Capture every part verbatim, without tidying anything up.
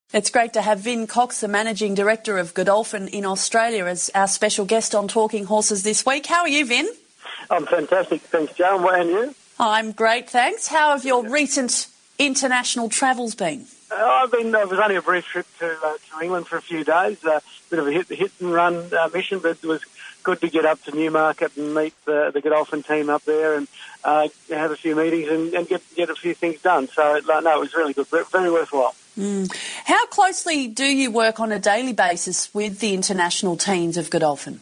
It's great to have Vin Cox, the Managing Director of Godolphin in Australia, as our special guest on Talking Horses this week. How are you, Vin? I'm fantastic, thanks, Joan. And you? I'm great, thanks. How have your recent international travels been? Uh, I've been. Uh, it was only a brief trip to uh, to England for a few days. A uh, bit of a hit, hit and run uh, mission, but it was good to get up to Newmarket and meet the, the Godolphin team up there and uh, have a few meetings and, and get get a few things done. So uh, no, it was really good, very worthwhile. Mm. How closely do you work on a daily basis with the international teams of Godolphin?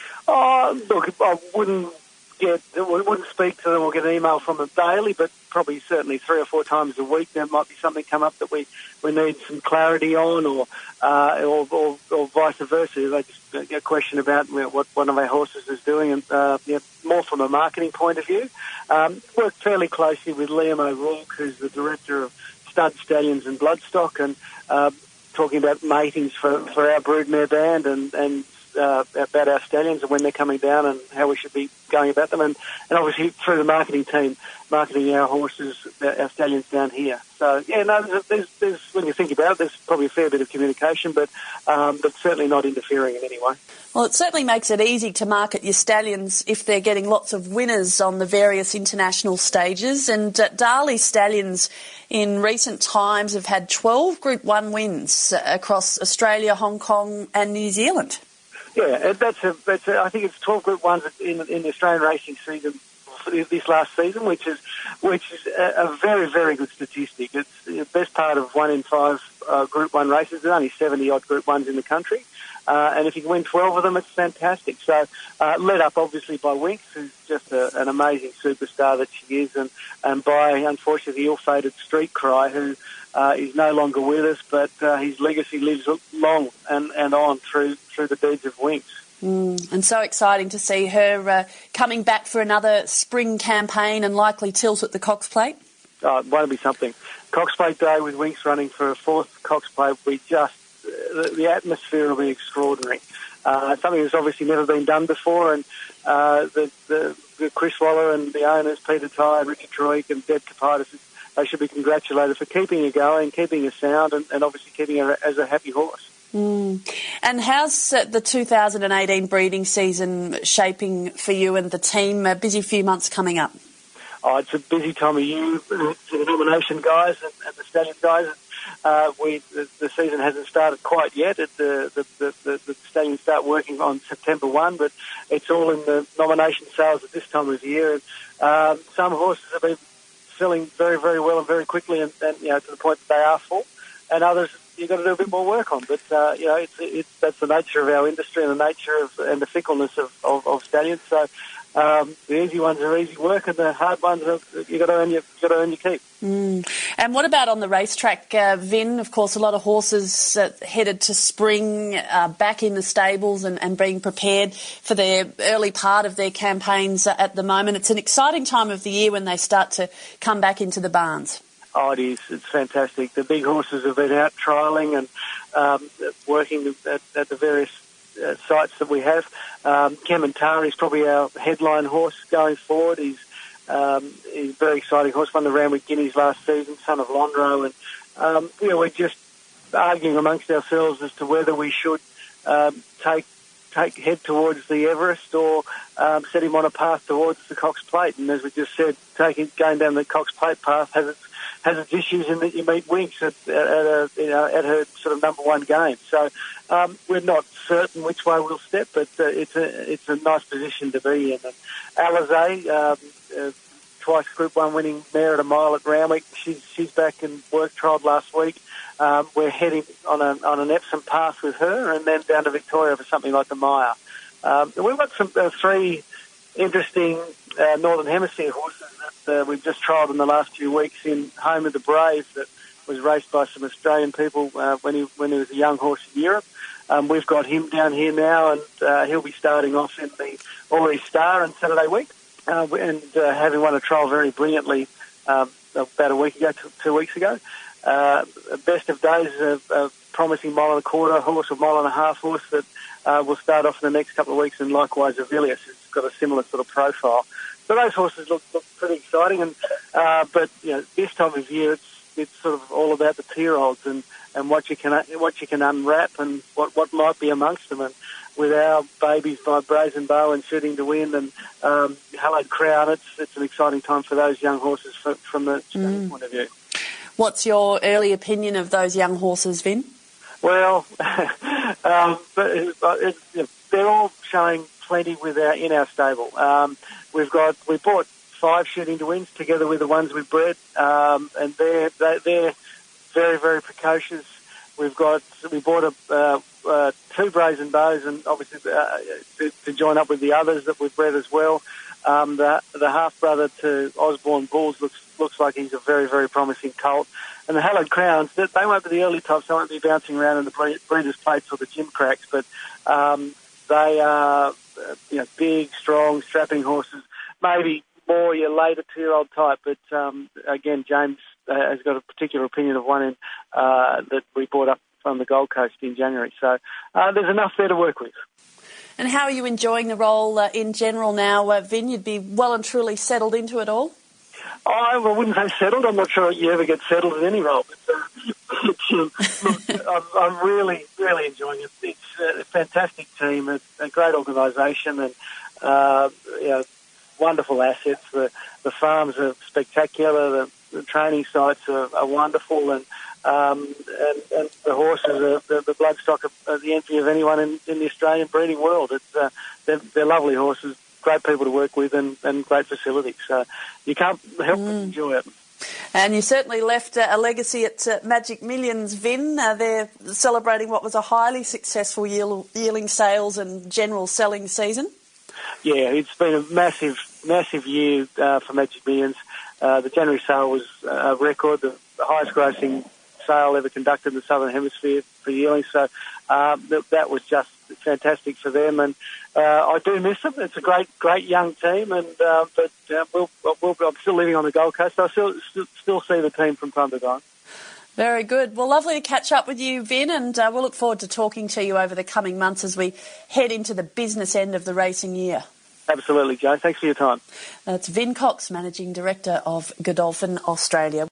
Oh, look, I wouldn't get, wouldn't speak to them or get an email from them daily, but probably certainly three or four times a week there might be something come up that we, we need some clarity on, or uh, or, or, or vice versa. They just get a question about you know, what one of our horses is doing, and uh, you know, more from a marketing point of view. Um, work fairly closely with Liam O'Rourke, who's the director of Stud Stallions and Bloodstock, and uh, talking about matings for, for our broodmare band and, and uh, about our stallions and when they're coming down and how we should be going about them, and, and obviously through the marketing team, marketing our horses, our stallions down here. So, yeah, no, there's, there's, there's when you think about it, there's probably a fair bit of communication, but um, but certainly not interfering in any way. Well, it certainly makes it easy to market your stallions if they're getting lots of winners on the various international stages. And uh, Darley Stallions in recent times have had twelve Group one wins across Australia, Hong Kong and New Zealand. Yeah, that's a, that's a, I think it's twelve Group ones in, in the Australian racing season this last season, which is which is a, a very, very good statistic. It's the best part of one in five uh, Group one races. There's only seventy-odd Group ones in the country. Uh, and if you can win twelve of them, it's fantastic. So, uh, led up obviously by Winx, who's just a, an amazing superstar that she is, and, and by, unfortunately, the ill-fated Street Cry, who uh, is no longer with us, but uh, his legacy lives long and, and on through through the deeds of Winx. Mm, and so exciting to see her uh, coming back for another spring campaign and likely tilt at the Cox Plate. Oh, it won't be something. Cox Plate Day with Winx running for a fourth Cox Plate, we just The, the atmosphere will be extraordinary. Uh, something that's obviously never been done before, and uh, the, the, the Chris Waller and the owners, Peter Tye, Richard Troik and Deb Kapitis, they should be congratulated for keeping her going, keeping her sound, and, and obviously keeping her as a happy horse. Mm. And how's uh, the two thousand eighteen breeding season shaping for you and the team? A busy few months coming up. Oh, it's a busy time of year for the nomination guys and, and the stallion guys. Uh, we the, the season hasn't started quite yet. It, the, the, the, the, the stallions start working on September first, but it's all in the nomination sales at this time of year. And, um, some horses have been selling very, very well and very quickly, and, and you know, to the point that they are full, and others you've got to do a bit more work on. But uh, you know, it's, it's that's the nature of our industry and the nature of and the fickleness of, of, of stallions. So. Um, the easy ones are easy work, and the hard ones are you got to earn your got to earn your keep. Mm. And what about on the racetrack, uh, Vin? Of course, a lot of horses uh, headed to spring, uh, back in the stables and, and being prepared for their early part of their campaigns uh, at the moment. It's an exciting time of the year when they start to come back into the barns. Oh, it is. It's fantastic. The big horses have been out trialling and um, working at, at the various Uh, sites that we have. Um, Kementari is probably our headline horse going forward. He's, um, he's a very exciting horse, won the Randwick Guineas last season, son of Londro, and um, you know, we're just arguing amongst ourselves as to whether we should um, take take head towards the Everest or um, set him on a path towards the Cox Plate. And as we just said, taking going down the Cox Plate path has its has its issues in that you meet Winx at, at, a, you know, at her sort of number one game. So um, we're not certain which way we'll step, but uh, it's a it's a nice position to be in. And Alizé, um, uh, twice Group One winning mare at a mile at Randwick, she's she's back in work trialled last week. Um, we're heading on a on an Epsom path with her, and then down to Victoria for something like the Maya. Um, we've got some uh, three interesting uh, Northern Hemisphere horses that uh, we've just trialled in the last few weeks in Home of the Brave, that was raced by some Australian people uh, when he when he was a young horse in Europe. Um, we've got him down here now, and uh, he'll be starting off in the Ori Star on Saturday week, uh, and uh, having won a trial very brilliantly um, about a week ago, two, two weeks ago. Uh, best of days, a, a promising mile and a quarter horse, or mile and a half horse that uh, will start off in the next couple of weeks, and likewise Avilius has got a similar sort of profile. So those horses look, look pretty exciting, and uh, but you know, this time of year it's it's sort of all about the two-year-olds and, and what you can what you can unwrap and what, what might be amongst them. And with our babies by Brazen Bow and Shooting to Win and um, Hallowed Crown, it's it's an exciting time for those young horses from, from the mm. point of view. What's your early opinion of those young horses, Vin? Well, um, but it, it, you know, they're all showing plenty with our, in our stable. Um, we've got we bought five Shooting to Wins together with the ones we bred, um, and they're they, they're very very precocious. We've got we bought a, uh, uh, two Brazen Bows, and obviously uh, to, to join up with the others that we've bred as well. Um, the the half brother to Osborne Bulls looks looks like he's a very very promising colt. And the Hallowed Crowns, they, they won't be the early types. They won't be bouncing around in the breeders' plates or the gym cracks, but um, they are uh, you know big, strong, strapping horses. Maybe more your later two-year-old type, but um, again, James uh, has got a particular opinion of one in, uh, that we brought up from the Gold Coast in January. So uh, there's enough there to work with. And how are you enjoying the role uh, in general now, uh, Vin? You'd be well and truly settled into it all? I wouldn't say settled. I'm not sure you ever get settled in any role. But, uh, it's, um, look, I'm, I'm really, really enjoying it. It's a fantastic team, a, a great organisation, and uh, you know, wonderful assets. The, the farms are spectacular. The, the training sites are, are wonderful, and, um, and and the horses are the, the bloodstock are, are the envy of anyone in, in the Australian breeding world. It's uh, they're, they're lovely horses. Great people to work with and, and great facilities. So you can't help mm. but enjoy it. And you certainly left uh, a legacy at uh, Magic Millions, Vin. Uh, they're celebrating what was a highly successful year, yearling sales and general selling season. Yeah, it's been a massive, massive year uh, for Magic Millions. Uh, the January sale was a record, the, the highest grossing sale ever conducted in the Southern Hemisphere for yearlings. So uh, th- that was just fantastic for them, and uh, I do miss them. It's a great, great young team, and uh, but uh, we'll, we'll, I'm still living on the Gold Coast, so I still, still still see the team from time to time. Very good. Well, lovely to catch up with you, Vin, and uh, we'll look forward to talking to you over the coming months as we head into the business end of the racing year. Absolutely, Joe. Thanks for your time. That's Vin Cox, Managing Director of Godolphin Australia.